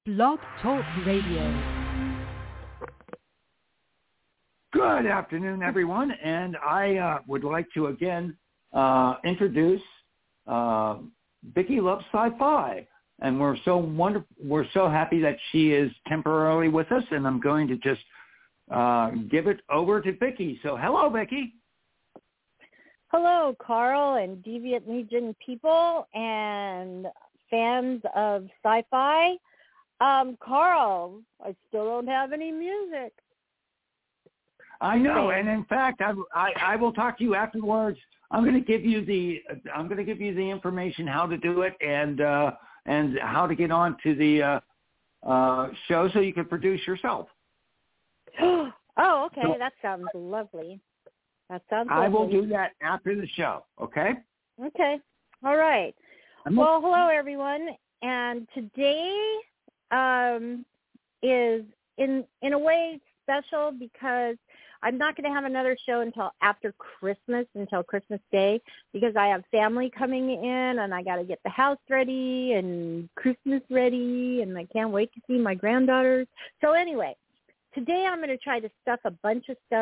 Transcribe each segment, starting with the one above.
Blog Talk Radio. Good afternoon, everyone, and I would like to again introduce Vicki Loves Sci-Fi, and we're so happy that she is temporarily with us, and I'm going to just give it over to Vicki. So, hello, Vicki. Hello, Carl and Deviant Legion people and fans of sci-fi. Carl, I still don't have any music. I know, and in fact, I will talk to you afterwards. I'm going to give you the information how to do it and how to get on to the show so you can produce yourself. Oh, okay, so, that sounds lovely. I will do that after the show. Okay. Okay. All right. Well, hello everyone, and today is in a way special because I'm not going to have another show until after Christmas, until Christmas Day, because I have family coming in and I got to get the house ready and Christmas ready, and I can't wait to see my granddaughters. So anyway, today I'm going to try to stuff a bunch of stuff.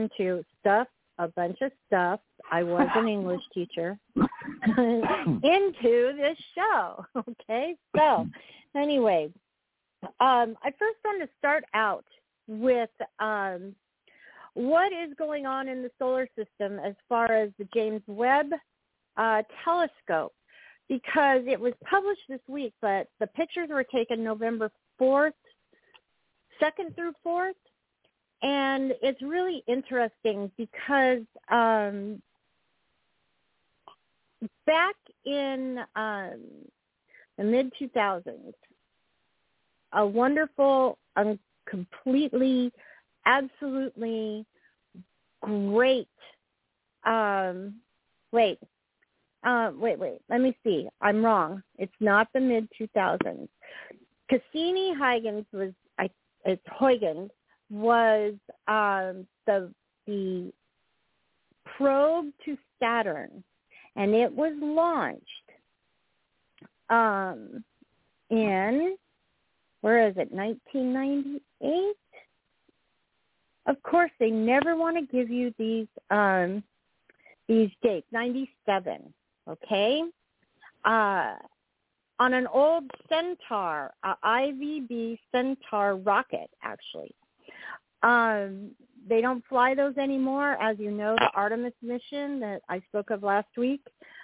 I was an English teacher into this show. Okay, so anyway, I first want to start out with what is going on in the solar system as far as the James Webb telescope, because it was published this week, but the pictures were taken November 4th, 2nd through 4th, and it's really interesting because back in the mid-2000s, a wonderful, completely, absolutely great, wait, let me see. I'm wrong. It's not the mid-2000s. Cassini-Huygens was the probe to Saturn, and it was launched in, where is it, 1998? Of course, they never want to give you these dates. 97, okay? On an old Centaur, IVB Centaur rocket, actually. They don't fly those anymore. As you know, the Artemis mission that I spoke of last week,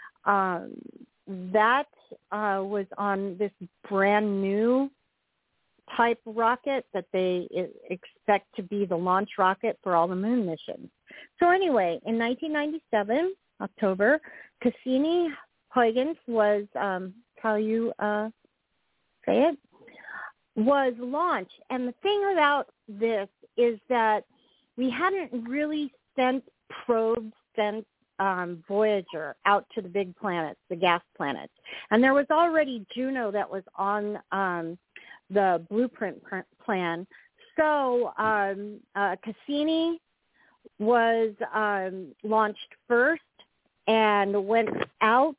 that was on this brand new type rocket that they expect to be the launch rocket for all the moon missions. So anyway, in 1997, October, Cassini-Huygens was, how you say it, was launched. And the thing about this is that we hadn't really sent probes since Voyager out to the big planets, the gas planets. And there was already Juno that was on the blueprint plan. So Cassini was launched first and went out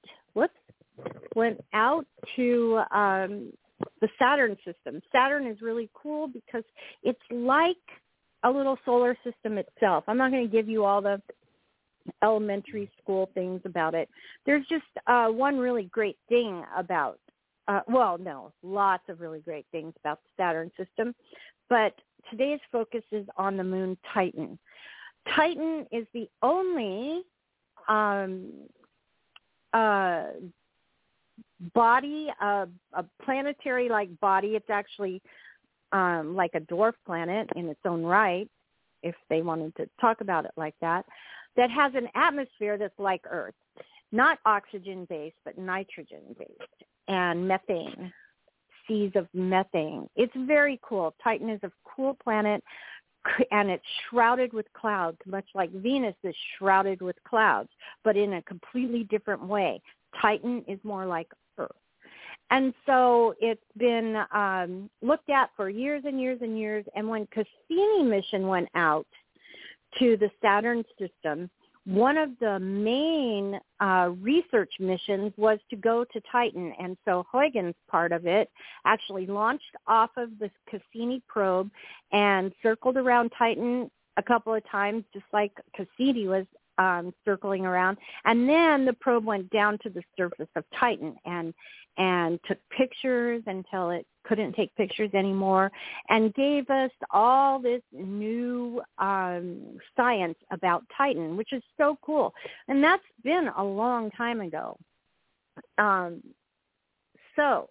to the Saturn system. Saturn is really cool because it's like a little solar system itself. I'm not going to give you all the elementary school things about it. There's just one really great thing about, lots of really great things about the Saturn system, but today's focus is on the moon Titan. Titan is the only body, a planetary-like body. It's actually like a dwarf planet in its own right, if they wanted to talk about it like that has an atmosphere that's like Earth, not oxygen-based, but nitrogen-based, and methane, seas of methane. It's very cool. Titan is a cool planet, and it's shrouded with clouds, much like Venus is shrouded with clouds, but in a completely different way. Titan is more like Earth. And so it's been looked at for years and years and years, and when Cassini mission went out to the Saturn system, one of the main research missions was to go to Titan. And so Huygens part of it actually launched off of the Cassini probe and circled around Titan a couple of times, just like Cassini was circling around. And then the probe went down to the surface of Titan and took pictures until it couldn't take pictures anymore, and gave us all this new science about Titan, which is so cool. And that's been a long time ago. So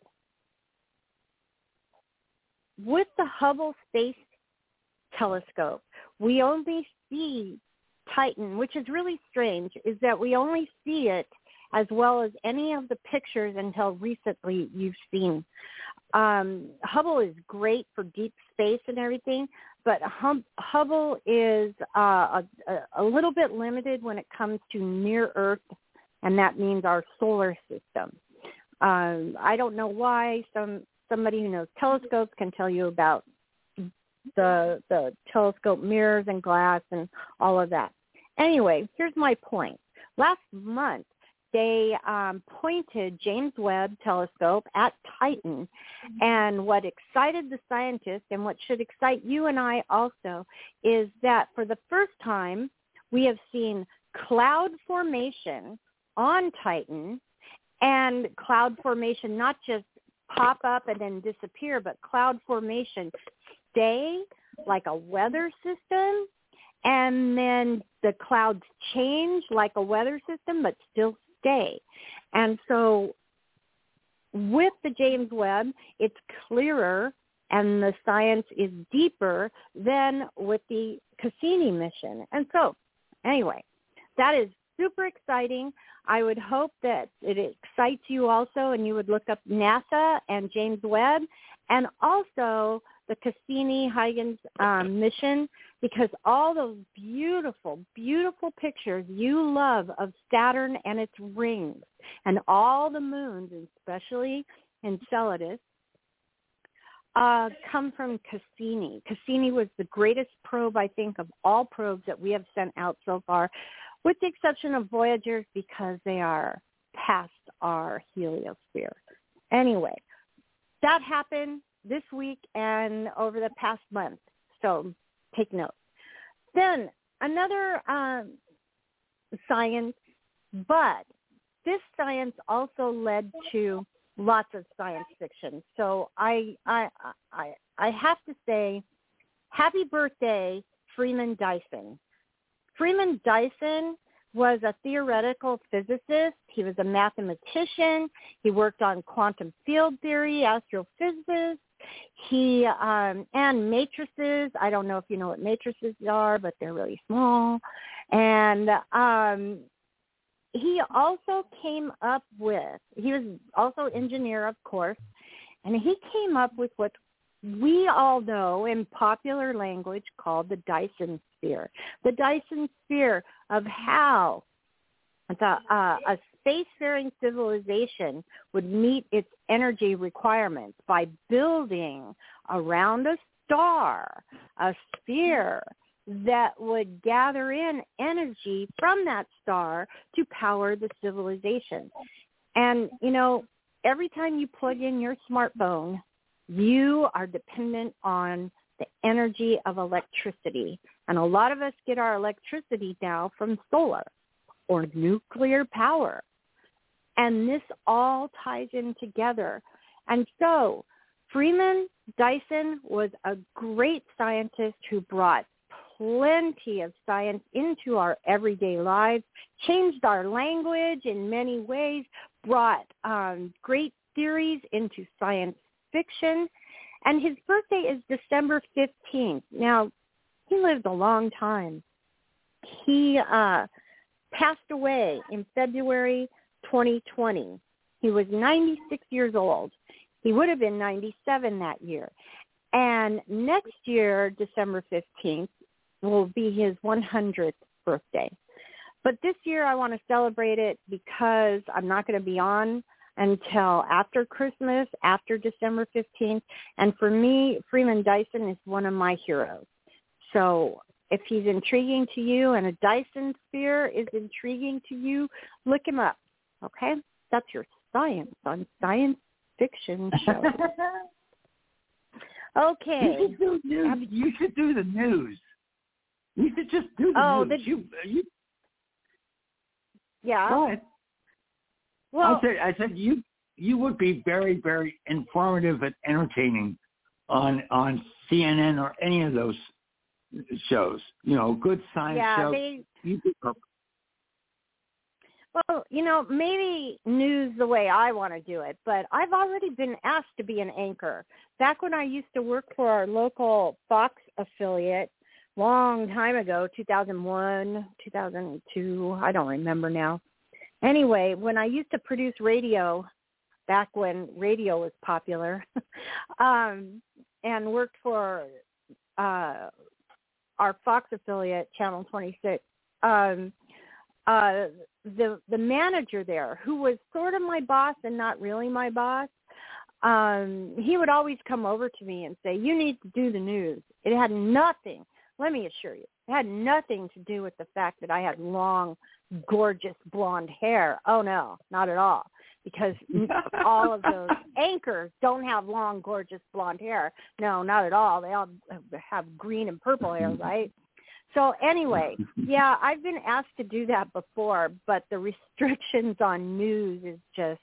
with the Hubble Space Telescope, we only see Titan, which is really strange, is that we only see it as well as any of the pictures until recently you've seen. Hubble is great for deep space and everything, but Hubble is a little bit limited when it comes to near Earth, and that means our solar system. I don't know why. Somebody who knows telescopes can tell you about the telescope mirrors and glass and all of that. Anyway, here's my point. Last month, they pointed James Webb Telescope at Titan, and what excited the scientists and what should excite you and I also is that for the first time we have seen cloud formation on Titan, and cloud formation not just pop up and then disappear, but cloud formation stay like a weather system, and then the clouds change like a weather system but still stay. And so with the James Webb, it's clearer and the science is deeper than with the Cassini mission. And so anyway, that is super exciting. I would hope that it excites you also, and you would look up NASA and James Webb and also the Cassini-Huygens mission, because all those beautiful, beautiful pictures you love of Saturn and its rings and all the moons, especially Enceladus, come from Cassini. Cassini was the greatest probe, I think, of all probes that we have sent out so far, with the exception of Voyager, because they are past our heliosphere. Anyway, that happened this week and over the past month, so take note. Then another science, but this science also led to lots of science fiction. So I have to say, happy birthday, Freeman Dyson. Freeman Dyson was a theoretical physicist. He was a mathematician. He worked on quantum field theory, astrophysics. He and matrices. I don't know if you know what matrices are, but they're really small. And he also came up with, he was also engineer, of course, and he came up with what we all know in popular language called the Dyson sphere. The Dyson sphere of how a spacefaring civilization would meet its energy requirements by building around a star a sphere that would gather in energy from that star to power the civilization. And, you know, every time you plug in your smartphone, you are dependent on the energy of electricity. And a lot of us get our electricity now from solar or nuclear power. And this all ties in together. And so Freeman Dyson was a great scientist who brought plenty of science into our everyday lives, changed our language in many ways, brought great theories into science fiction. And his birthday is December 15th. Now, he lived a long time. He passed away in February 2020. He was 96 years old. He would have been 97 that year. And next year, December 15th, will be his 100th birthday. But this year I want to celebrate it because I'm not going to be on until after Christmas, after December 15th. And for me, Freeman Dyson is one of my heroes. So if he's intriguing to you and a Dyson sphere is intriguing to you, look him up. Okay? That's your science on Science Fiction Show. Okay. You should do news. You should do the news. You should just do the news. Yeah. Go ahead. Well, I said you would be very, very informative and entertaining on CNN or any of those shows. You know, good science shows. Well, you know, maybe news the way I want to do it, but I've already been asked to be an anchor. Back when I used to work for our local Fox affiliate, long time ago, 2001, 2002, I don't remember now. Anyway, when I used to produce radio, back when radio was popular, and worked for our Fox affiliate, Channel 26, the manager there, who was sort of my boss and not really my boss, he would always come over to me and say, you need to do the news. It had nothing, let me assure you, it had nothing to do with the fact that I had long, gorgeous blonde hair. Oh, no, not at all. Because all of those anchors don't have long, gorgeous blonde hair. No, not at all. They all have green and purple hair, right? So anyway, yeah, I've been asked to do that before, but the restrictions on news is just,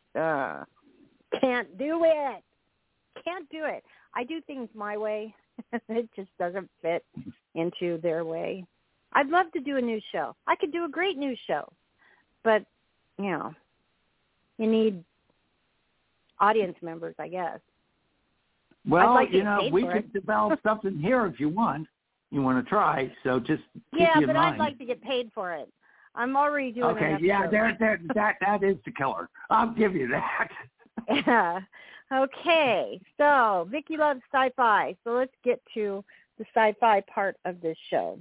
can't do it. Can't do it. I do things my way. It just doesn't fit into their way. I'd love to do a news show. I could do a great news show, but, you know, you need audience members, I guess. Well, like you know, we could develop something here if you want. You want to try, so just keep yeah, in but mind. I'd like to get paid for it. I'm already doing okay, enough yeah, shows. that is the killer. I'll give you that. Yeah. Okay, so Vicki loves sci-fi, so let's get to the sci-fi part of this show.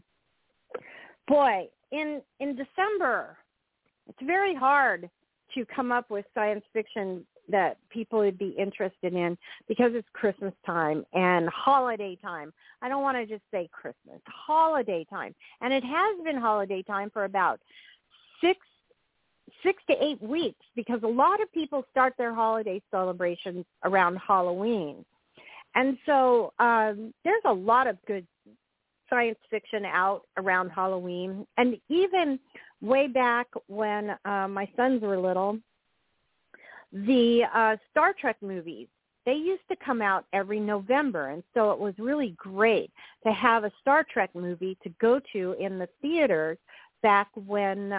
Boy, in December, it's very hard to come up with science fiction that people would be interested in because it's Christmas time and holiday time. I don't want to just say Christmas, holiday time. And it has been holiday time for about six to 8 weeks because a lot of people start their holiday celebrations around Halloween. And so there's a lot of good science fiction out around Halloween. And even way back when my sons were little, the Star Trek movies, they used to come out every November. And so it was really great to have a Star Trek movie to go to in the theaters back when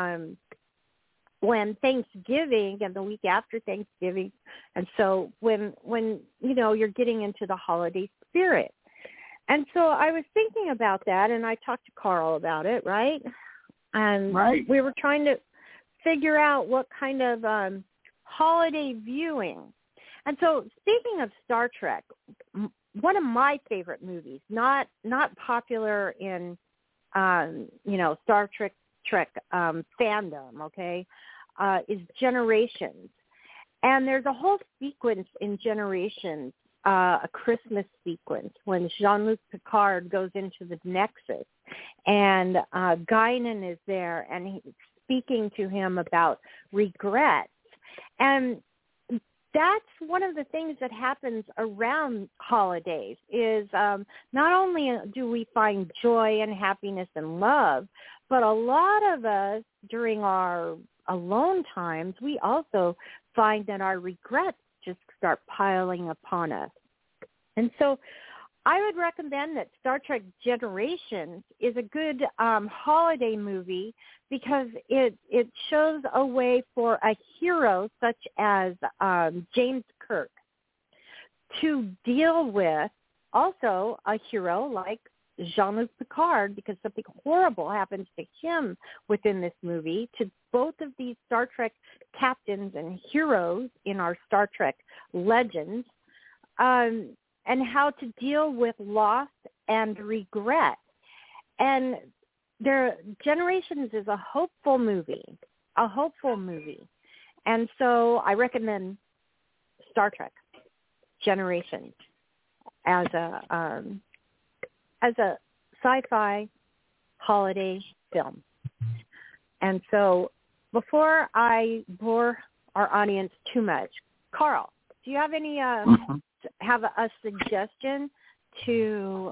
Thanksgiving and the week after Thanksgiving. And so when you know, you're getting into the holiday spirit. And so I was thinking about that, and I talked to Carl about it, right? And we were trying to figure out what kind of holiday viewing. And so speaking of Star Trek, one of my favorite movies, not popular in, you know, Star Trek fandom, okay, is Generations. And there's a whole sequence in Generations, a Christmas sequence when Jean-Luc Picard goes into the Nexus and Guinan is there and he's speaking to him about regrets. And that's one of the things that happens around holidays is not only do we find joy and happiness and love, but a lot of us during our alone times, we also find that our regrets just start piling upon us. And so I would recommend that Star Trek Generations is a good holiday movie because it shows a way for a hero such as James Kirk to deal with also a hero like Jean-Luc Picard, because something horrible happens to him within this movie, to both of these Star Trek captains and heroes in our Star Trek legends, and how to deal with loss and regret. And Generations is a hopeful movie. And so I recommend Star Trek Generations as a sci-fi holiday films. And so before I bore our audience too much, Carl, do you have any have a suggestion to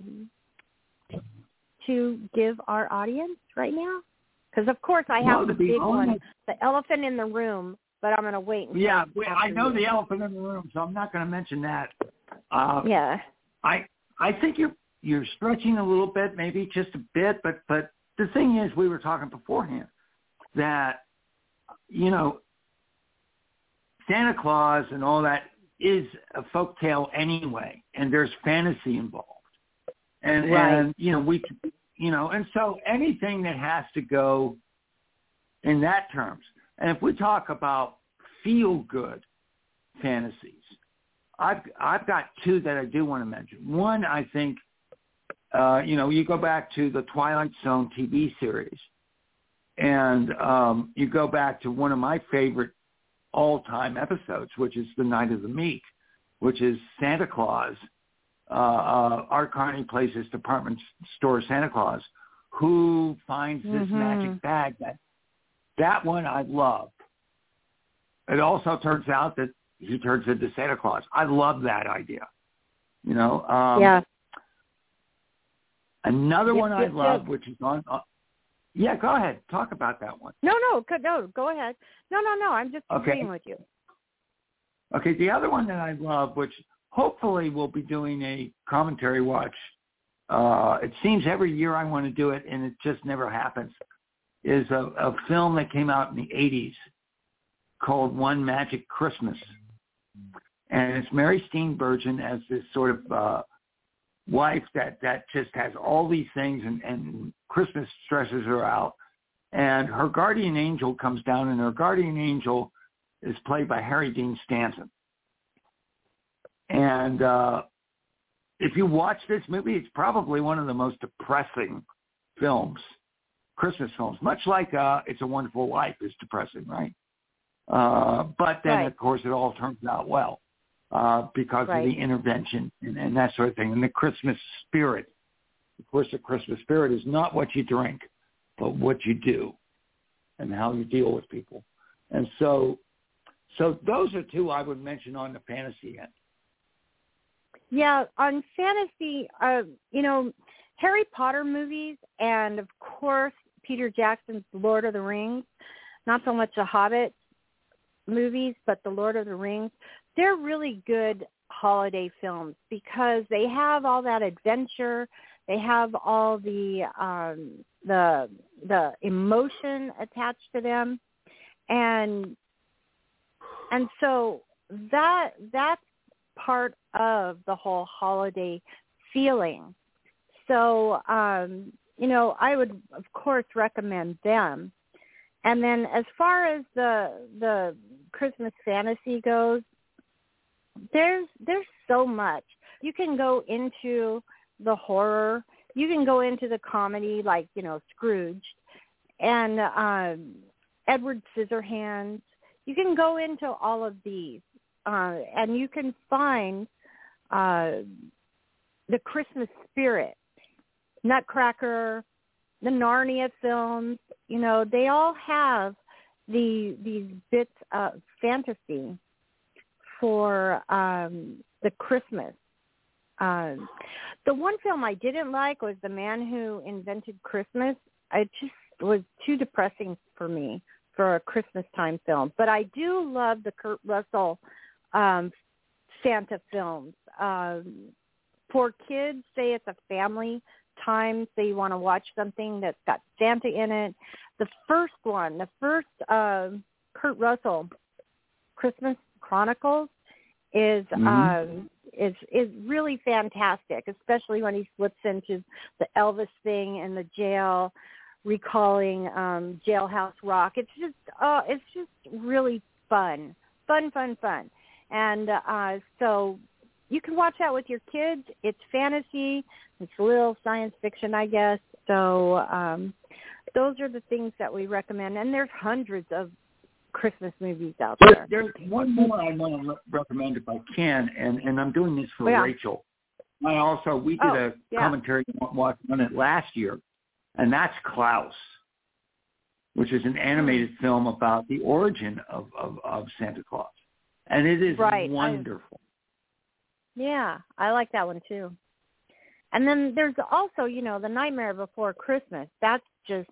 give our audience right now? Because of course I have the big one, the elephant in the room, but I'm going to wait. Yeah, I know the elephant in the room, so I'm not going to mention that. Yeah, I think you're stretching a little bit, maybe just a bit, but the thing is, we were talking beforehand that, you know, Santa Claus and all that is a folktale anyway, and there's fantasy involved. And, right. and and so anything that has to go in that terms. And if we talk about feel-good fantasies, I've got two that I do want to mention. One, I think, you go back to the Twilight Zone TV series, and you go back to one of my favorite all-time episodes, which is The Night of the Meek, which is Santa Claus. Art Carney plays his department store Santa Claus, who finds this magic bag. That one I love. It also turns out that he turns into Santa Claus. I love that idea. Yeah. Another one I love, which is on. Yeah, go ahead. Talk about that one. No, go ahead. No. I'm just agreeing with you. Okay, the other one that I love, which hopefully we'll be doing a commentary watch. It seems every year I want to do it, and it just never happens, is a film that came out in the 80s called One Magic Christmas. And it's Mary Steenburgen as this sort of wife that just has all these things, and Christmas stresses her out. And her guardian angel comes down, and her guardian angel is played by Harry Dean Stanton. And if you watch this movie, it's probably one of the most depressing films, Christmas films, much like It's a Wonderful Life is depressing, right? But then, of course, it all turns out well because of the intervention and that sort of thing. And the Christmas spirit. Of course, the Christmas spirit is not what you drink, but what you do and how you deal with people. And so those are two I would mention on the fantasy end. Yeah, on fantasy, Harry Potter movies and, of course, Peter Jackson's Lord of the Rings, not so much the Hobbit movies, but the Lord of the Rings, they're really good holiday films because they have all that adventure. They have all the emotion attached to them. And so that's part of the whole holiday feeling. So, I would, of course, recommend them. And then as far as the Christmas fantasy goes, there's so much. You can go into the horror. You can go into the comedy like, Scrooge and Edward Scissorhands. You can go into all of these. And you can find the Christmas spirit, Nutcracker, the Narnia films. They all have these bits of fantasy for the Christmas. The one film I didn't like was The Man Who Invented Christmas. It just was too depressing for me for a Christmas time film. But I do love the Kurt Russell Santa films. For kids, say it's a family time, say you want to watch something that's got Santa in it. The first Kurt Russell Christmas Chronicles is really fantastic, especially when he slips into the Elvis thing in the jail, recalling Jailhouse Rock. It's just really fun. And so you can watch that with your kids. It's fantasy. It's a little science fiction, I guess. So those are the things that we recommend. And there's hundreds of Christmas movies out there. There's one more I want to recommend if I can, and I'm doing this for Rachel. We did a commentary on it last year, and that's Klaus, which is an animated film about the origin of Santa Claus. And it is wonderful. Yeah, I like that one too. And then there's also, The Nightmare Before Christmas. That's just,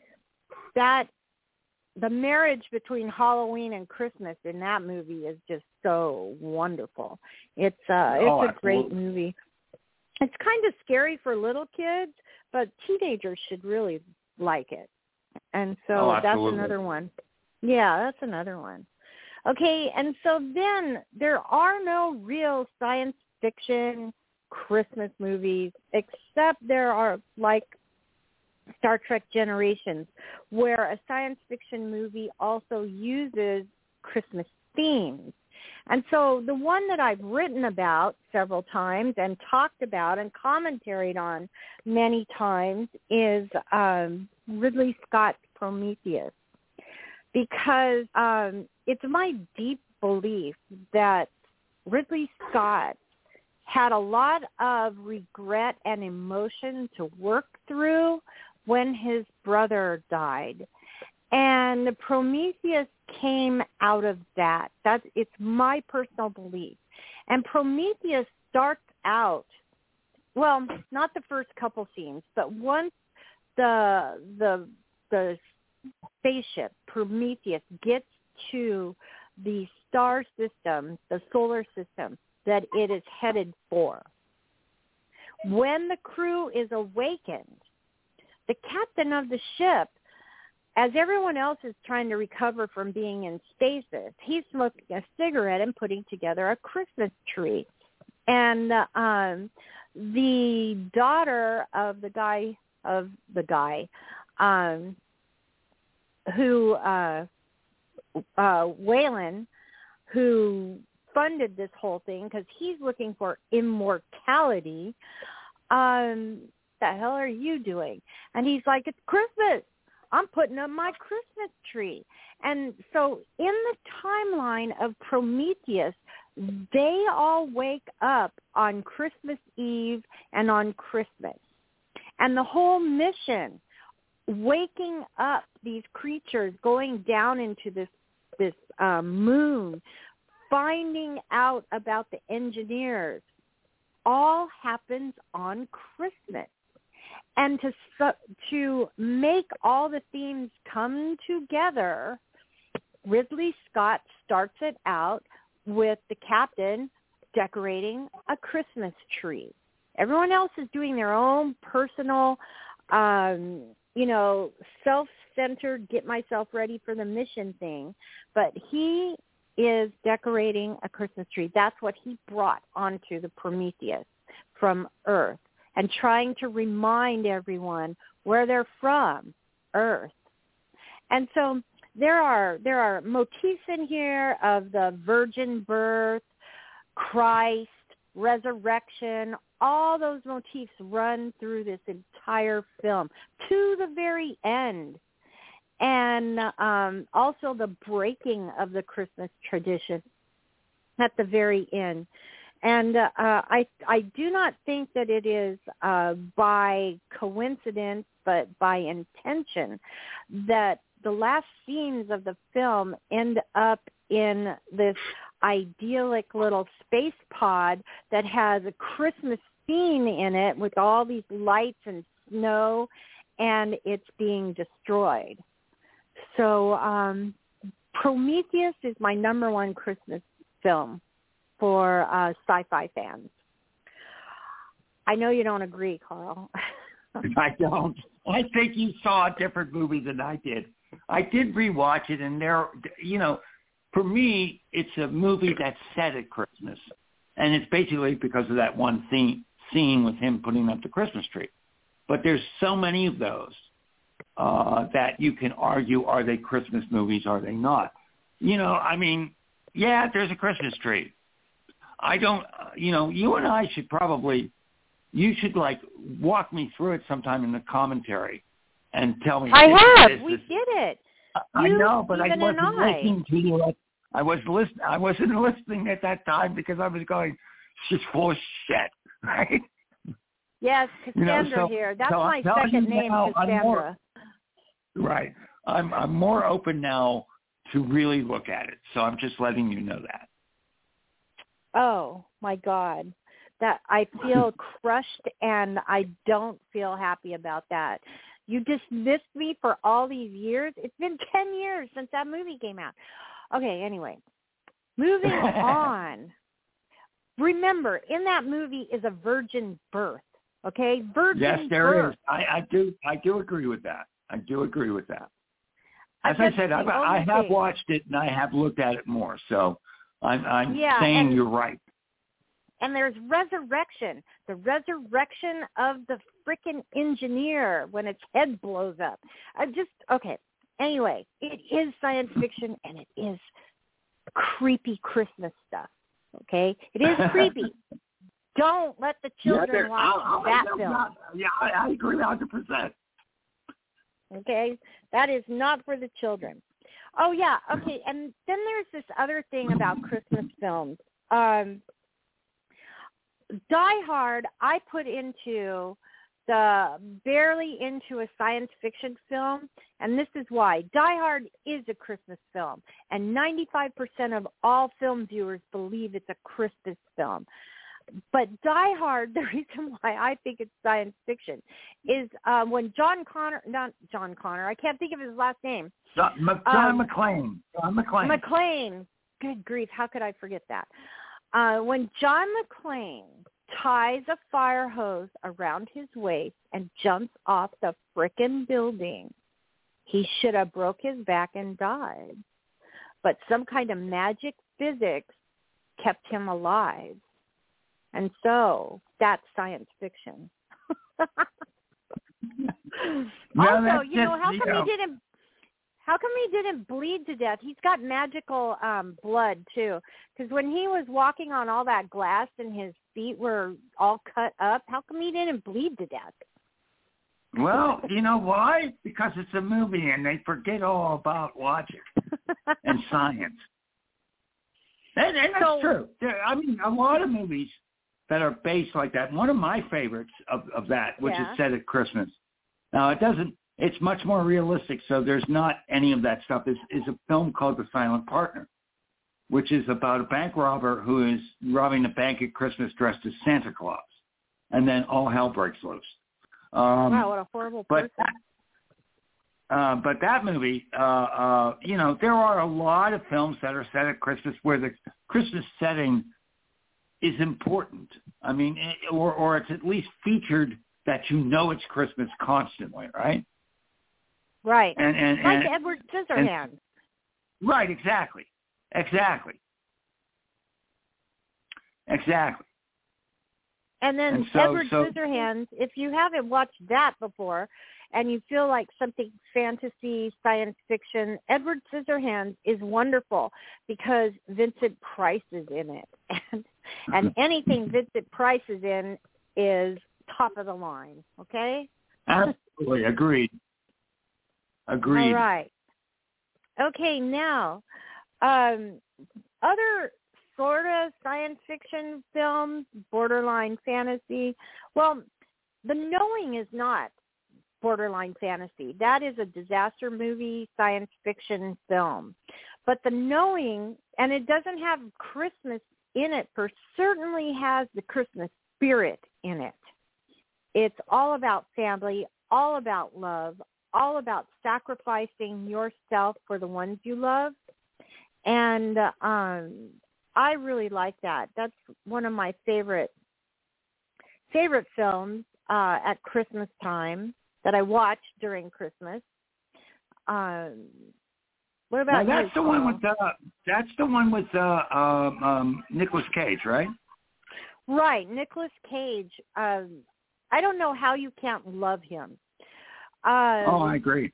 the marriage between Halloween and Christmas in that movie is just so wonderful. It's a great movie. It's kind of scary for little kids, but teenagers should really like it. And so that's another one. Yeah, that's another one. Okay, and so then there are no real science fiction Christmas movies, except there are like Star Trek Generations, where a science fiction movie also uses Christmas themes. And so the one that I've written about several times and talked about and commentaried on many times is Ridley Scott's Prometheus, because it's my deep belief that Ridley Scott had a lot of regret and emotion to work through when his brother died. And the Prometheus came out of that. It's my personal belief. And Prometheus starts out, well, not the first couple scenes, but once the spaceship Prometheus gets to the star system, the solar system that it is headed for, when the crew is awakened, the captain of the ship, as everyone else is trying to recover from being in stasis, he's smoking a cigarette and putting together a Christmas tree. And the daughter of the guy, Whalen, who funded this whole thing because he's looking for immortality, the hell are you doing? And he's like, it's Christmas. I'm putting up my Christmas tree. And so in the timeline of Prometheus, they all wake up on Christmas Eve and on Christmas. And the whole mission, waking up these creatures, going down into this moon, finding out about the engineers, all happens on Christmas. And to make all the themes come together, Ridley Scott starts it out with the captain decorating a Christmas tree. Everyone else is doing their own personal, self-centered, get myself ready for the mission thing. But he is decorating a Christmas tree. That's what he brought onto the Prometheus from Earth, and trying to remind everyone where they're from, Earth. And so there are motifs in here of the virgin birth, Christ, resurrection. All those motifs run through this entire film to the very end. And also the breaking of the Christmas tradition at the very end. And I do not think that it is by coincidence, but by intention, that the last scenes of the film end up in this idyllic little space pod that has a Christmas scene in it with all these lights and snow, and it's being destroyed. So Prometheus is my number one Christmas film for sci-fi fans. I know you don't agree, Carl. I don't. I think you saw a different movie than I did. I did rewatch it, and for me, it's a movie that's set at Christmas, and it's basically because of that one scene with him putting up the Christmas tree. But there's so many of those that you can argue, are they Christmas movies, are they not? Yeah, there's a Christmas tree. I don't, you and I should probably, you should walk me through it sometime in the commentary and tell me. We did it. I know, but I wasn't listening to you. I wasn't listening at that time because I was going, she's full of shit, right? Yes, because Cassandra here. That's my second name, Cassandra. Right. I'm more open now to really look at it. So I'm just letting you know that. Oh, my God. That I feel crushed, and I don't feel happy about that. You dismissed me for all these years. It's been 10 years since that movie came out. Okay, anyway. Moving on. Remember, in that movie is a virgin birth. Okay? Virgin birth. Yes, there is. I do agree with that. I do agree with that. As I said, I have watched it and I have looked at it more. So I'm saying you're right. And there's resurrection, the resurrection of the frickin' engineer when its head blows up. Okay. Anyway, it is science fiction and it is creepy Christmas stuff. Okay? It is creepy. Don't let the children watch that film. I agree 100%. Okay? That is not for the children. Oh, yeah. Okay. And then there's this other thing about Christmas films. Die Hard, I put into barely into a science fiction film, and this is why. Die Hard is a Christmas film, and 95% of all film viewers believe it's a Christmas film. But Die Hard, the reason why I think it's science fiction is when John Connor, I can't think of his last name. John McClane. McClane. Good grief, how could I forget that? When John McClane ties a fire hose around his waist and jumps off the frickin' building, he should have broke his back and died. But some kind of magic physics kept him alive. And so that's science fiction. Also, how come he didn't bleed to death? He's got magical blood, too. Because when he was walking on all that glass and his feet were all cut up, how come he didn't bleed to death? Well, you know why? Because it's a movie and they forget all about logic and science. And that's true. I mean, a lot of movies that are based like that. One of my favorites of that, which is set at Christmas. Now, it's much more realistic, so there's not any of that stuff. Is a film called The Silent Partner, which is about a bank robber who is robbing a bank at Christmas dressed as Santa Claus, and then all hell breaks loose. Wow, what a horrible person. But that movie, there are a lot of films that are set at Christmas where the Christmas setting is important. I mean, or it's at least featured that it's Christmas constantly, right? Right. And like Edward Scissorhands. Right, exactly. And then Edward Scissorhands, if you haven't watched that before and you feel like something fantasy, science fiction, Edward Scissorhands is wonderful because Vincent Price is in it. And anything Vincent Price is in is top of the line, okay? Absolutely. Agreed. All right. Okay, now, other sort of science fiction films, borderline fantasy. Well, The Knowing is not borderline fantasy. That is a disaster movie, science fiction film. But The Knowing, and it doesn't have Christmas in it, but certainly has the Christmas spirit in it. It's all about family, all about love, all about sacrificing yourself for the ones you love. And I really like that. That's one of my favorite films at Christmas time that I watch during Christmas. What about you? That's the one with Nicolas Cage, right? Right, Nicolas Cage. I don't know how you can't love him. I agree.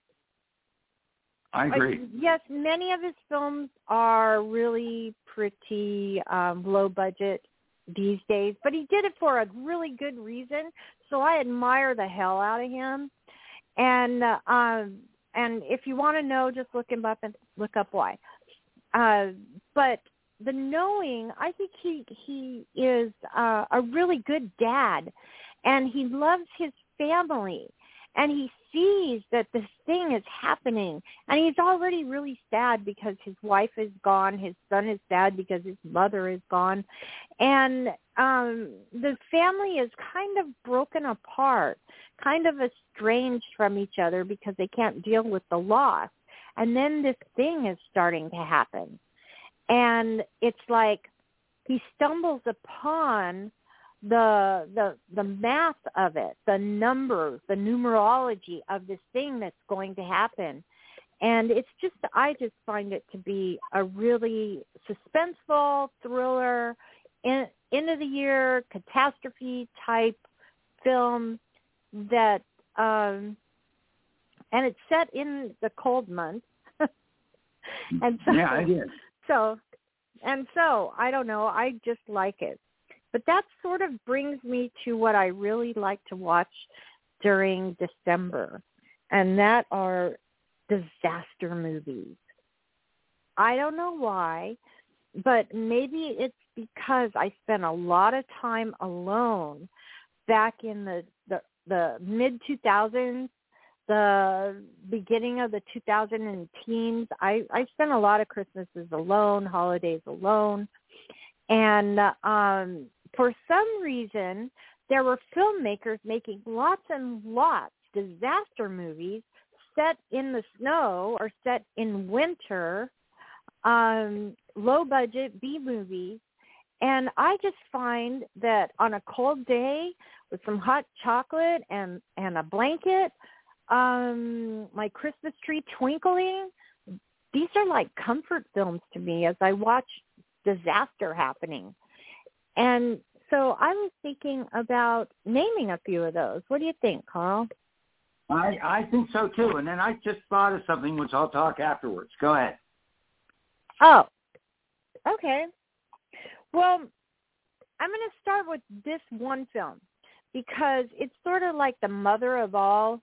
Yes, many of his films are really pretty low budget these days, but he did it for a really good reason. So I admire the hell out of him. And if you want to know, just look him up and look up why. But The Knowing, I think he is a really good dad. and he loves his family, and he sees that this thing is happening, and he's already really sad because his wife is gone. His son is sad because his mother is gone, and the family is kind of broken apart, kind of estranged from each other because they can't deal with the loss. And then this thing is starting to happen, and it's like he stumbles upon the math of it, the numbers, the numerology of this thing that's going to happen. And I just find it to be a really suspenseful thriller, end of the year catastrophe type film that, and it's set in the cold months. And so, yeah, I did. So I don't know. I just like it. But that sort of brings me to what I really like to watch during December, and that are disaster movies. I don't know why, but maybe it's because I spent a lot of time alone back in the mid-2000s, the beginning of the 2010s. I spent a lot of Christmases alone, holidays alone, and for some reason, there were filmmakers making lots and lots of disaster movies set in the snow or set in winter, low-budget B-movies. And I just find that on a cold day with some hot chocolate and a blanket, my Christmas tree twinkling, these are like comfort films to me as I watch disaster happening. And so I was thinking about naming a few of those. What do you think, Carl? I think so, too. And then I just thought of something, which I'll talk afterwards. Go ahead. Oh, okay. Well, I'm going to start with this one film because it's sort of like the mother of all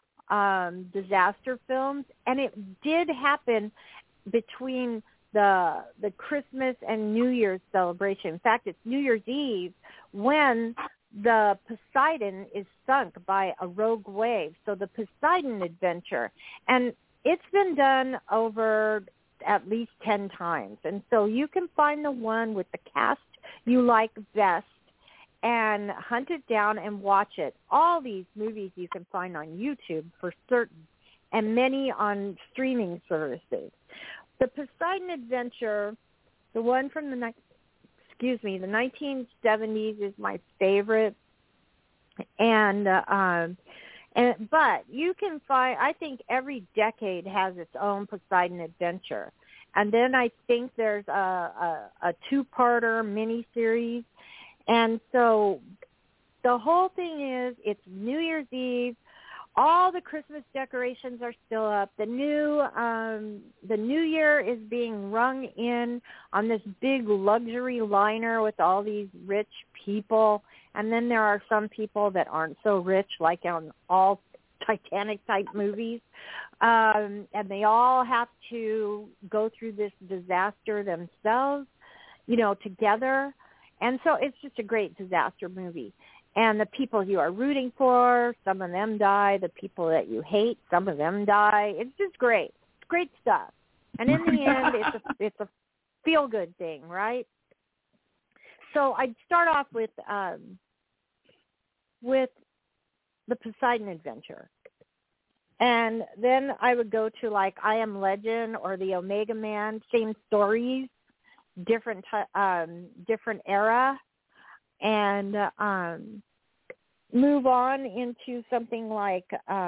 disaster films. And it did happen between the Christmas and New Year's celebration. In fact, it's New Year's Eve when the Poseidon is sunk by a rogue wave. So the Poseidon Adventure. And it's been done over at least 10 times. And so you can find the one with the cast you like best and hunt it down and watch it. All these movies you can find on YouTube for certain, and many on streaming services. The Poseidon Adventure, the one from the 1970s, is my favorite. But you can find, I think every decade has its own Poseidon Adventure. And then I think there's a two-parter miniseries. And so the whole thing is, it's New Year's Eve. All the Christmas decorations are still up. The New Year is being rung in on this big luxury liner with all these rich people. And then there are some people that aren't so rich, like on all Titanic-type movies. And they all have to go through this disaster themselves, together. And so it's just a great disaster movie. And the people you are rooting for, some of them die. The people that you hate, some of them die. It's just great. It's great stuff. And in the end, it's a feel-good thing, right? So I'd start off with the Poseidon Adventure. And then I would go to like I Am Legend or the Omega Man, same stories, different era, and move on into something like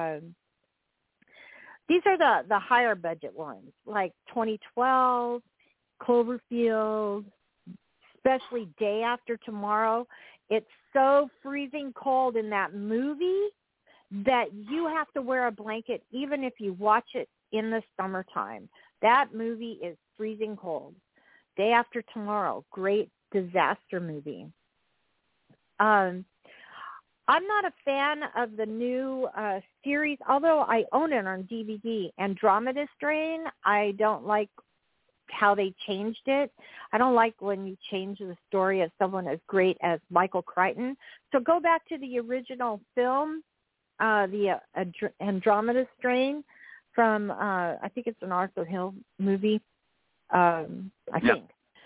these are the higher budget ones, like 2012, Cloverfield, especially Day After Tomorrow. It's so freezing cold in that movie that you have to wear a blanket even if you watch it in the summertime. That movie is freezing cold. Day After Tomorrow, great disaster movie. I'm not a fan of the new series, although I own it on DVD. Andromeda Strain, I don't like how they changed it. I don't like when you change the story of someone as great as Michael Crichton. So go back to the original film, the Andromeda Strain from, I think it's an Arthur Hill movie, I think.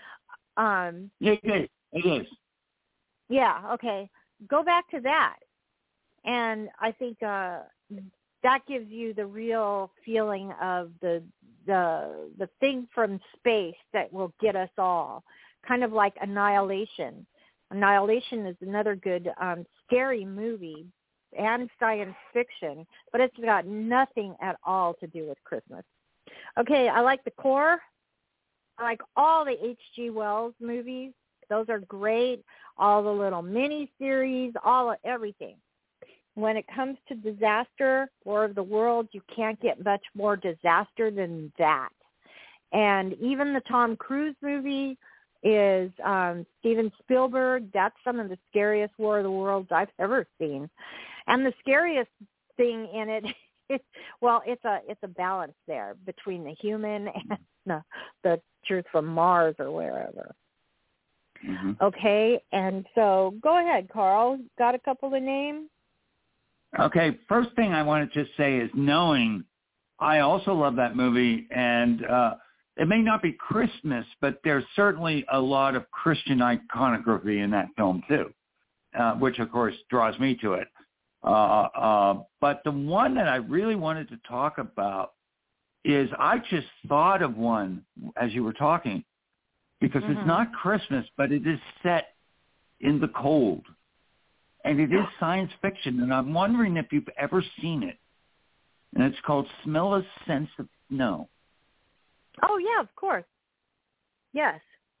It is. Yeah, okay. Go back to that. And I think that gives you the real feeling of the thing from space that will get us all, kind of like Annihilation. Annihilation is another good scary movie and science fiction, but it's got nothing at all to do with Christmas. Okay, I like The Core. I like all the H.G. Wells movies. Those are great. All the little mini-series, everything. When it comes to disaster, War of the Worlds, you can't get much more disaster than that. And even the Tom Cruise movie is Steven Spielberg. That's some of the scariest War of the Worlds I've ever seen. And the scariest thing in it is, well, it's a balance there between the human and the truth from Mars or wherever. Mm-hmm. Okay, and so go ahead, Carl. Got a couple to name? Okay, first thing I want to just say is knowing I also love that movie, and it may not be Christmas, but there's certainly a lot of Christian iconography in that film too, which of course draws me to it. But the one that I really wanted to talk about is I just thought of one as you were talking, because it's not Christmas, but it is set in the cold. And it is science fiction, and I'm wondering if you've ever seen it. And it's called Smell a Sense of Snow. Oh, yeah, of course. Yes.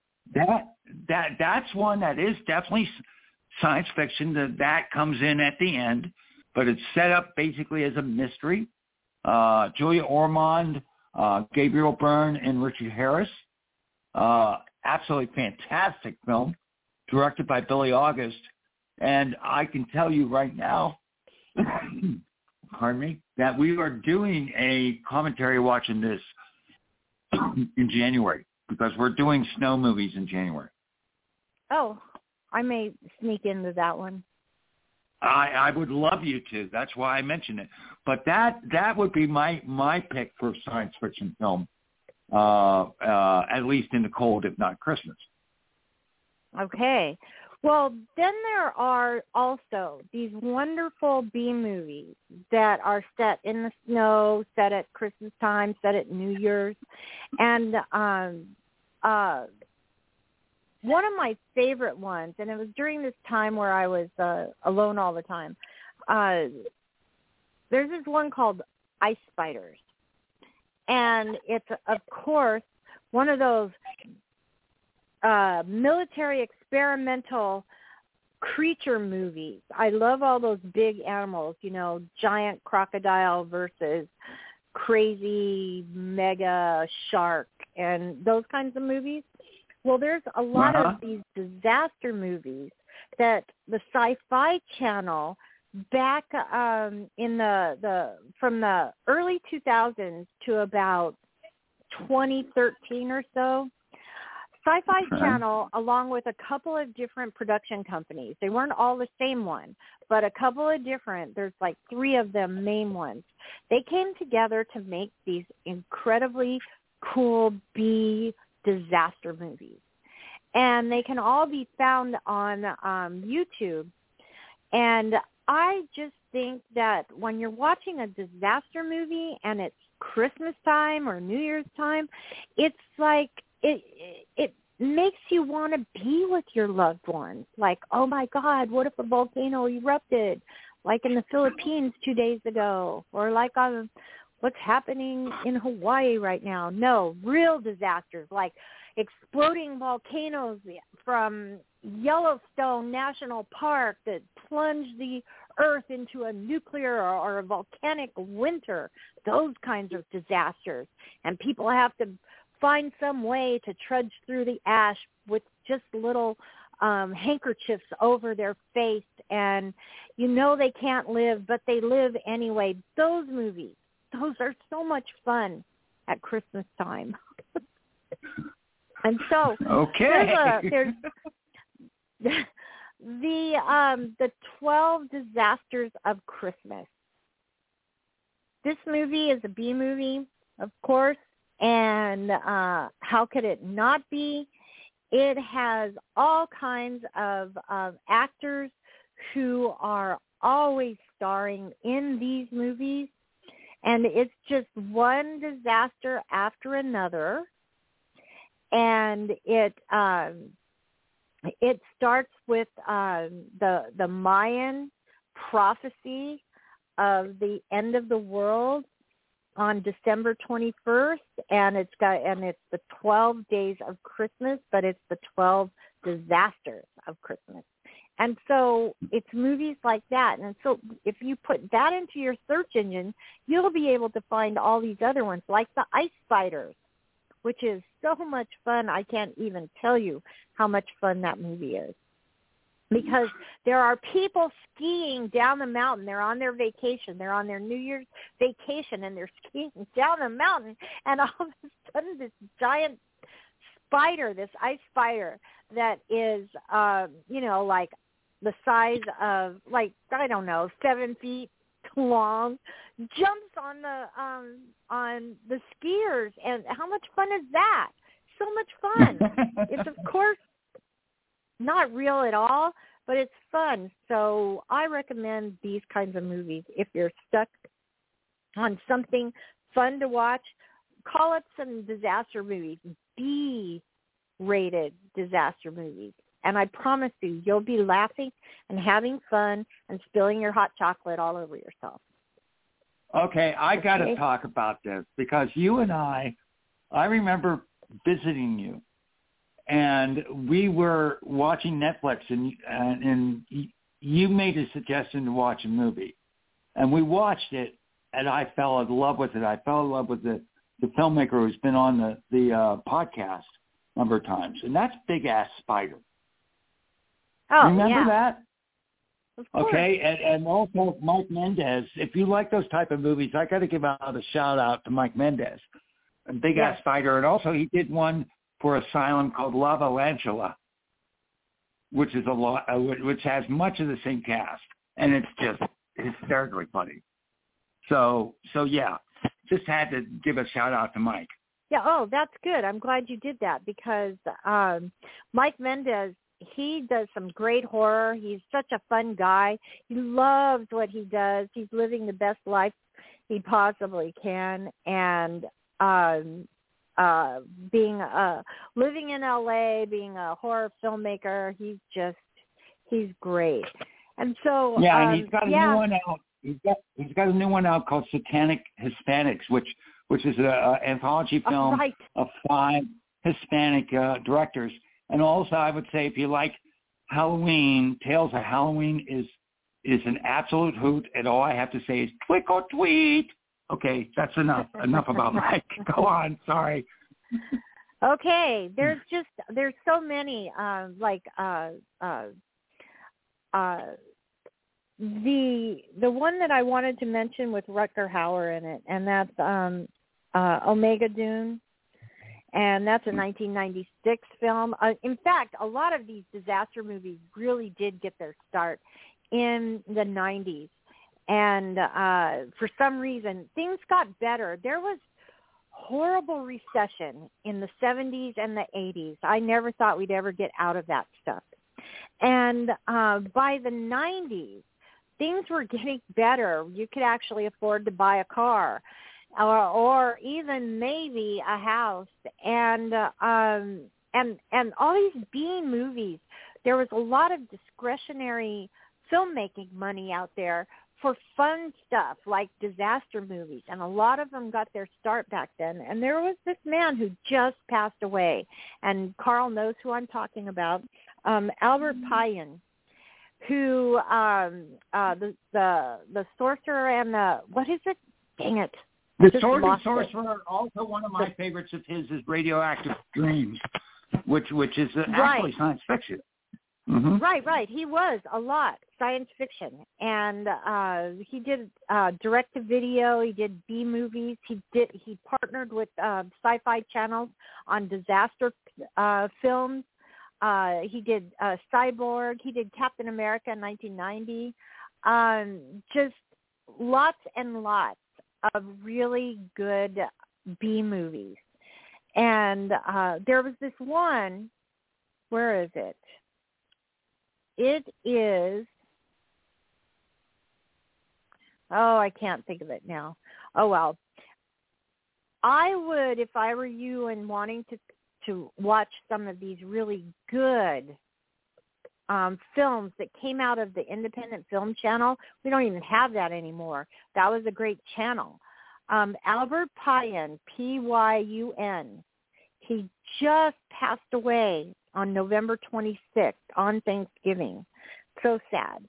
That's one that is definitely science fiction. That comes in at the end, but it's set up basically as a mystery. Julia Ormond, Gabriel Byrne, and Richard Harris. Absolutely fantastic film, directed by Billy August. And I can tell you right now, pardon me, that we are doing a commentary watching this in January, because we're doing snow movies in January. Oh, I may sneak into that one. I would love you to. That's why I mentioned it. But that would be my pick for science fiction film, at least in the cold, if not Christmas. Okay. Well, then there are also these wonderful B movies that are set in the snow, set at Christmas time, set at New Year's. And one of my favorite ones, and it was during this time where I was alone all the time, there's this one called Ice Spiders. And it's, of course, one of those military experimental creature movies. I love all those big animals, giant crocodile versus crazy mega shark and those kinds of movies. Well, there's a lot of these disaster movies that the Sci-Fi Channel back in from the early 2000s to about 2013 or so, Sci-Fi Channel, along with a couple of different production companies, they weren't all the same one, but a couple of different, there's like 3 of them main ones, they came together to make these incredibly cool B disaster movies. And they can all be found on YouTube. And I just think that when you're watching a disaster movie and it's Christmas time or New Year's time, it's like it makes you want to be with your loved ones. Like, oh my God, what if a volcano erupted, like in the Philippines 2 days ago, or like on what's happening in Hawaii right now? No, real disasters like exploding volcanoes from Yellowstone National Park that plunge the earth into a nuclear or a volcanic winter, those kinds of disasters. And people have to find some way to trudge through the ash with just little handkerchiefs over their face, and they can't live, but they live anyway. Those movies, those are so much fun at Christmas time. And so okay, there's the 12 Disasters of Christmas. This movie is a B movie, of course, and how could it not be? It has all kinds of actors who are always starring in these movies, and it's just one disaster after another. And it starts with the Mayan prophecy of the end of the world on December 21st, and it's the 12 days of Christmas, but it's the 12 disasters of Christmas. And so it's movies like that. And so if you put that into your search engine, you'll be able to find all these other ones, like the Ice Spiders, which is so much fun. I can't even tell you how much fun that movie is. Because there are people skiing down the mountain. They're on their vacation. They're on their New Year's vacation, and they're skiing down the mountain. And all of a sudden, this giant spider, this ice spider that is, like the size of, 7 feet long, jumps on the skiers. And how much fun is that? So much fun. It's, of course, not real at all, but it's fun. So I recommend these kinds of movies. If you're stuck on something fun to watch, call up some disaster movies, B-rated disaster movies. And I promise you, you'll be laughing and having fun and spilling your hot chocolate all over yourself. Okay, I got to talk about this because you and I remember visiting you. And we were watching Netflix, and you made a suggestion to watch a movie. And we watched it, and I fell in love with it. I fell in love with the filmmaker who's been on the podcast a number of times, and that's Big Ass Spider. Oh, remember that? Of course. Okay, and also Mike Mendez. If you like those type of movies, I got to give out a shout-out to Mike Mendez and Big Ass Spider. And also he did one for Asylum called Lava Lantula, which has much of the same cast, and it's just hysterically funny. So yeah, just had to give a shout out to Mike. Yeah, oh, that's good. I'm glad you did that because Mike Mendez, he does some great horror. He's such a fun guy. He loves what he does. He's living the best life he possibly can, and living in LA, being a horror filmmaker, he's great. And so and he's got a new one out. He's got a new one out called Satanic Hispanics, which is an anthology film of 5 Hispanic directors. And also, I would say if you like Halloween, Tales of Halloween is an absolute hoot. And all I have to say is tweak or tweet. Okay, that's enough. Enough about Mike. Go on. Sorry. Okay, there's so many the one that I wanted to mention with Rutger Hauer in it, and that's Omega Dune, and that's a 1996 film. In fact, a lot of these disaster movies really did get their start in the 90s. And for some reason, things got better. There was horrible recession in the 70s and the 80s. I never thought we'd ever get out of that stuff. And by the 90s, things were getting better. You could actually afford to buy a car or even maybe a house. And all these B movies, there was a lot of discretionary filmmaking money out there for fun stuff like disaster movies, and a lot of them got their start back then. And there was this man who just passed away, and Carl knows who I'm talking about, Albert Payan, who the Sorcerer and the, what is it? Dang it. The Sword and Sorcerer, also one of my favorites of his is Radioactive Dreams, which is actually science fiction. Mm-hmm. Right. He was a lot science fiction, and he did direct-to-video. He did B-movies. He partnered with Sci-Fi channels on disaster films. He did Cyborg. He did Captain America in 1990. Just lots and lots of really good B-movies. And there was this one. Where is it? It is, I can't think of it now. Oh, well. I would, if I were you and wanting to watch some of these really good films that came out of the Independent Film Channel. We don't even have that anymore. That was a great channel. Albert Pyun, Pyun, he just passed away on November 26th, on Thanksgiving. So sad.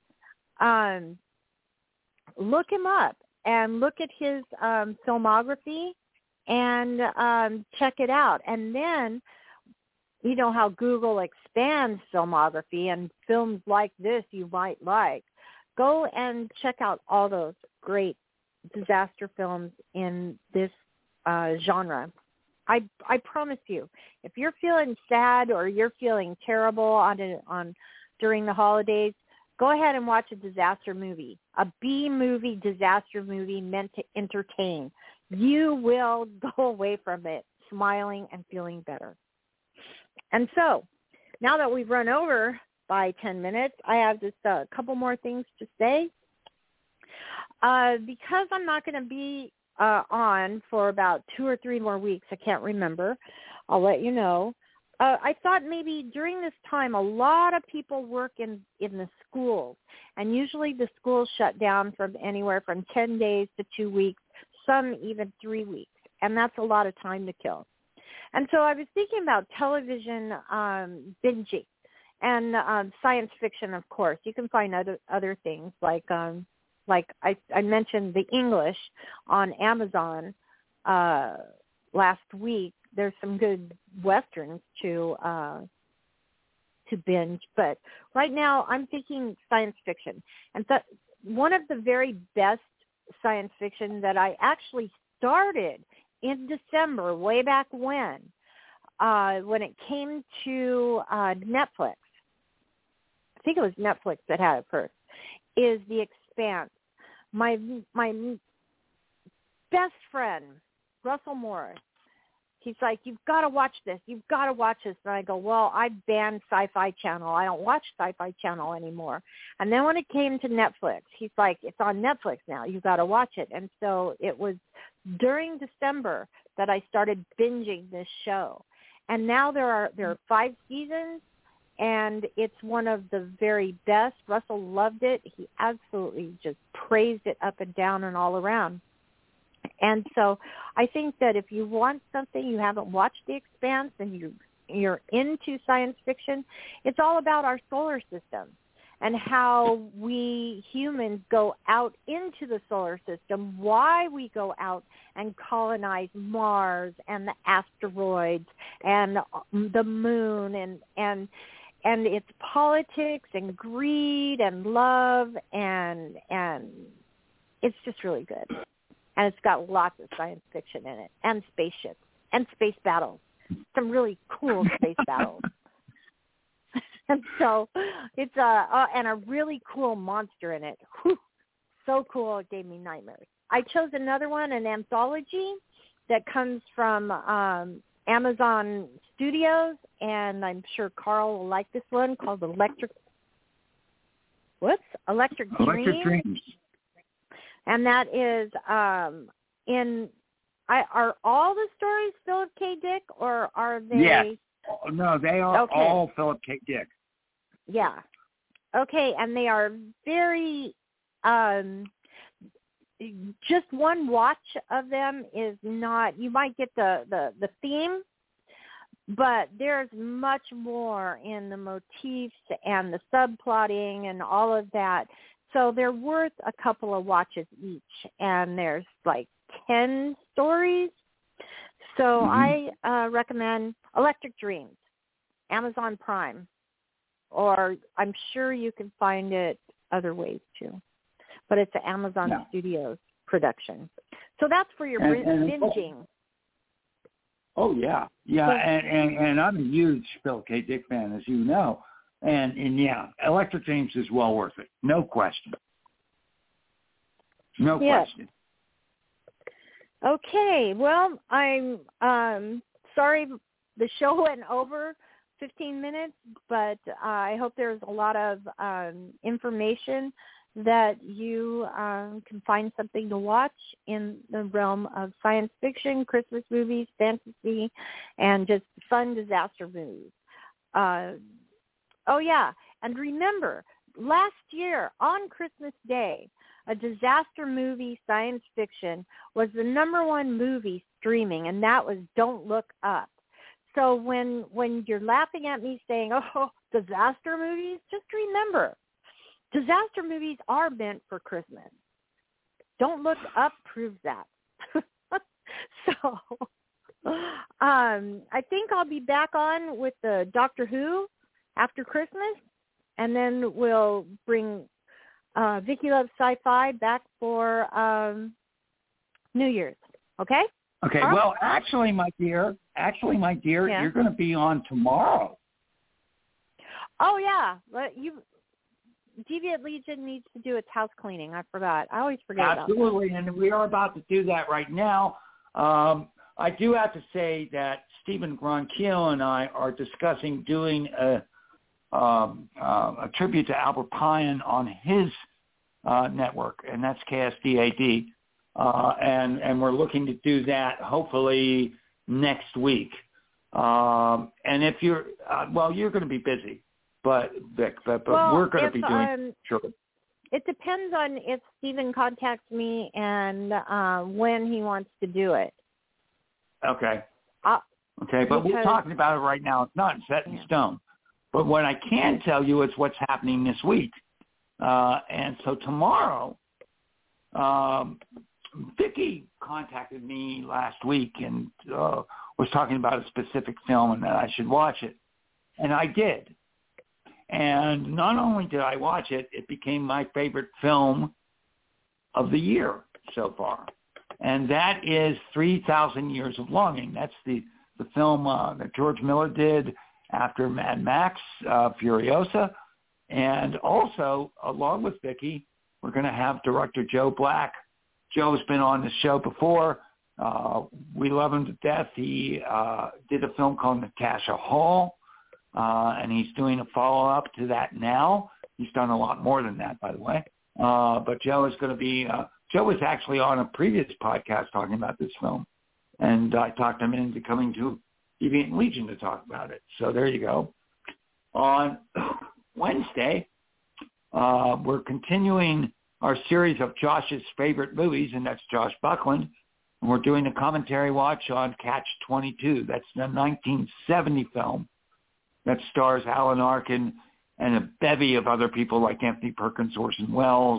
Look him up and look at his filmography and check it out. And then, you know how Google expands filmography and films like this you might like. Go and check out all those great disaster films in this genre. I promise you, if you're feeling sad or you're feeling terrible on during the holidays, go ahead and watch a disaster movie, a B-movie disaster movie meant to entertain. You will go away from it smiling and feeling better. And so, now that we've run over by 10 minutes, I have just a couple more things to say. Because I'm not going to be on for about 2 or 3 more weeks. I can't remember. I'll let you know. I thought maybe during this time, a lot of people work in the schools, and usually the schools shut down from anywhere from 10 days to 2 weeks, some even 3 weeks, and that's a lot of time to kill. And so I was thinking about television binging and science fiction, of course. You can find other things like I mentioned The English on Amazon last week. There's some good Westerns to binge, but right now I'm thinking science fiction. And one of the very best science fiction that I actually started in December, way back when it came to Netflix, I think it was Netflix that had it first, is The Expanse. My best friend, Russell Morris, he's like, you've got to watch this. You've got to watch this. And I go, well, I banned Sci-Fi Channel. I don't watch Sci-Fi Channel anymore. And then when it came to Netflix, he's like, it's on Netflix now. You've got to watch it. And so it was during December that I started binging this show. And now there are 5 seasons. And it's one of the very best. Russell loved it. He absolutely just praised it up and down and all around. And so I think that if you want something, you haven't watched The Expanse and you're into science fiction, it's all about our solar system and how we humans go out into the solar system, why we go out and colonize Mars and the asteroids and the moon and it's politics and greed and love and it's just really good. And it's got lots of science fiction in it and spaceships and space battles, some really cool space battles. And so it's and a really cool monster in it. Whew, so cool, it gave me nightmares. I chose another one, an anthology that comes from Amazon Studios, and I'm sure Carl will like this one, called Electric Dreams. And that is are all the stories Philip K. Dick, or are they? Yes. No, they are all Philip K. Dick. Yeah. Okay, and they are very just one watch of them is not, you might get the theme, but there's much more in the motifs and the subplotting and all of that. So they're worth a couple of watches each, and there's like 10 stories. So I recommend Electric Dreams, Amazon Prime. or I'm sure you can find it other ways too. But it's an Amazon Studios production. So that's for your binging. Oh, yeah. Yeah, and I'm a huge Philip K. Dick fan, as you know. And yeah, Electric Dreams is well worth it. No question. No question. Okay. Well, I'm sorry the show went over 15 minutes, but I hope there's a lot of information that you can find something to watch in the realm of science fiction, Christmas movies, fantasy, and just fun disaster movies. Oh, yeah. And remember, last year on Christmas Day, a disaster movie, science fiction, was the #1 movie streaming, and that was Don't Look Up. So when you're laughing at me saying, oh, disaster movies, just remember, disaster movies are meant for Christmas. Don't Look Up proves that. So I think I'll be back on with the Doctor Who after Christmas, and then we'll bring Vicki Loves Sci-Fi back for New Year's. Okay? Okay. Carl? Well, actually, my dear, you're going to be on tomorrow. Oh, yeah. Deviant Legion needs to do its house cleaning. I forgot. I always forget about that. Absolutely, and we are about to do that right now. I do have to say that Stephen Gronkiel and I are discussing doing a tribute to Albert Pine on his network, and that's KSDAD. And we're looking to do that hopefully next week. And if you're, you're going to be busy, but Vic, but we're going to be doing. Sure. It depends on if Stephen contacts me and when he wants to do it. Okay. Okay, but we're talking about it right now. It's not set in stone. But what I can tell you is what's happening this week. And so tomorrow, Vicki contacted me last week and was talking about a specific film and that I should watch it. And I did. And not only did I watch it, it became my favorite film of the year so far. And that is 3,000 Years of Longing. That's the film that George Miller did after Mad Max, Furiosa. And also, along with Vicki, we're going to have director Joe Black. Joe's been on the show before. We love him to death. He did a film called Natasha Hall, and he's doing a follow-up to that now. He's done a lot more than that, by the way. But Joe is going to be Joe was actually on a previous podcast talking about this film, and I talked him into coming to Deviant Legion to talk about it. So there you go. On Wednesday, we're continuing our series of Josh's favorite movies, and that's Josh Buckland. And we're doing a commentary watch on Catch-22. That's the 1970 film that stars Alan Arkin and a bevy of other people like Anthony Perkins, Orson Welles,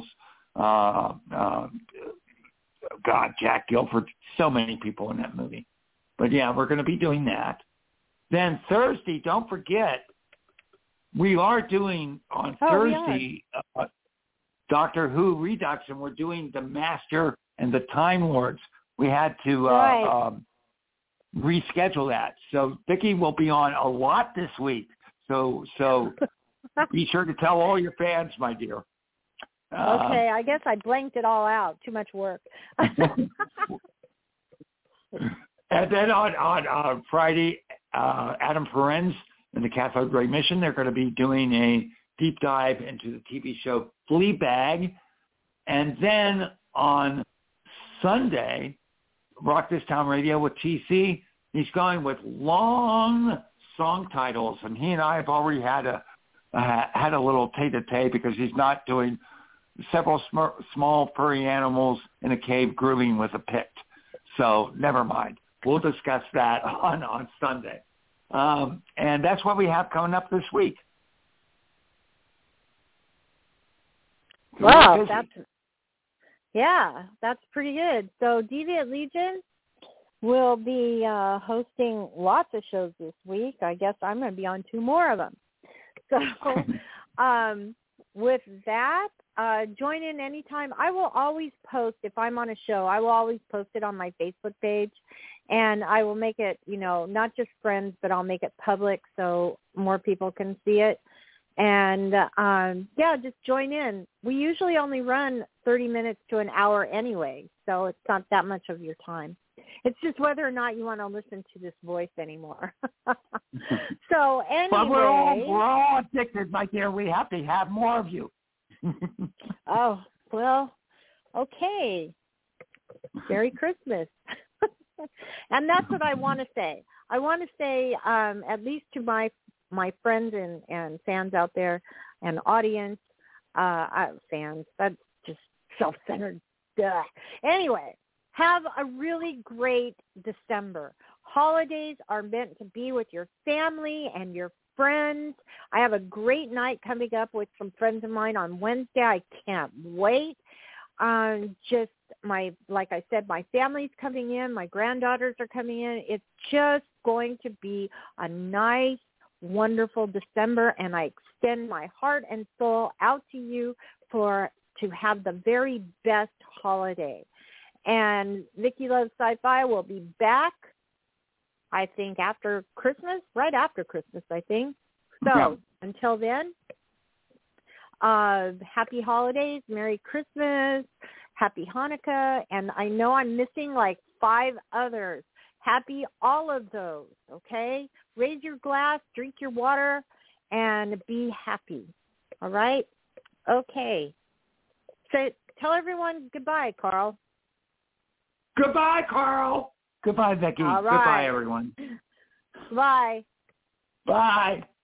Jack Gilford, so many people in that movie. But yeah, we're going to be doing that. Then Thursday, don't forget, we are doing on Thursday Doctor Who Redux, and we're doing The Master and the Time Lords. We had to reschedule that. So Vicki will be on a lot this week. So be sure to tell all your fans, my dear. Okay, I guess I blanked it all out. Too much work. And then on Friday, Adam Ferenz and the Cathode Ray Mission, they're going to be doing a deep dive into the TV show Fleabag. And then on Sunday, Rock This Town Radio with TC, he's going with long song titles. And he and I have already had a little tete-a-tete because he's not doing several small furry animals in a cave grooving with a pick. So never mind. We'll discuss that on Sunday. And that's what we have coming up this week. Wow, that's pretty good. So Deviant Legion will be hosting lots of shows this week. I guess I'm going to be on 2 more of them. So with that, join in anytime. I will always post, if I'm on a show, I will always post it on my Facebook page. And I will make it, not just friends, but I'll make it public so more people can see it. And, just join in. We usually only run 30 minutes to an hour anyway, so it's not that much of your time. It's just whether or not you want to listen to this voice anymore. So anyway. But we're all addicted, my dear. We have to have more of you. Oh, well, okay. Merry Christmas. And that's what I want to say. I want to say, at least to my friends and fans out there and audience, fans, that's just self-centered. Duh. Anyway, have a really great December. Holidays are meant to be with your family and your friends. I have a great night coming up with some friends of mine on Wednesday. I can't wait. Like I said, my family's coming in. My granddaughters are coming in. It's just going to be a nice, wonderful December, and I extend my heart and soul out to you to have the very best holiday. And Vicki Loves Sci-Fi will be back, I think, after Christmas, right after Christmas, I think. So Until then, happy holidays, Merry Christmas, Happy Hanukkah, and I know I'm missing like 5 others. Happy all of those, okay? Raise your glass, drink your water, and be happy, all right? Okay. So tell everyone goodbye, Carl. Goodbye, Carl. Goodbye, Vicki. All right. Goodbye, everyone. Bye. Bye.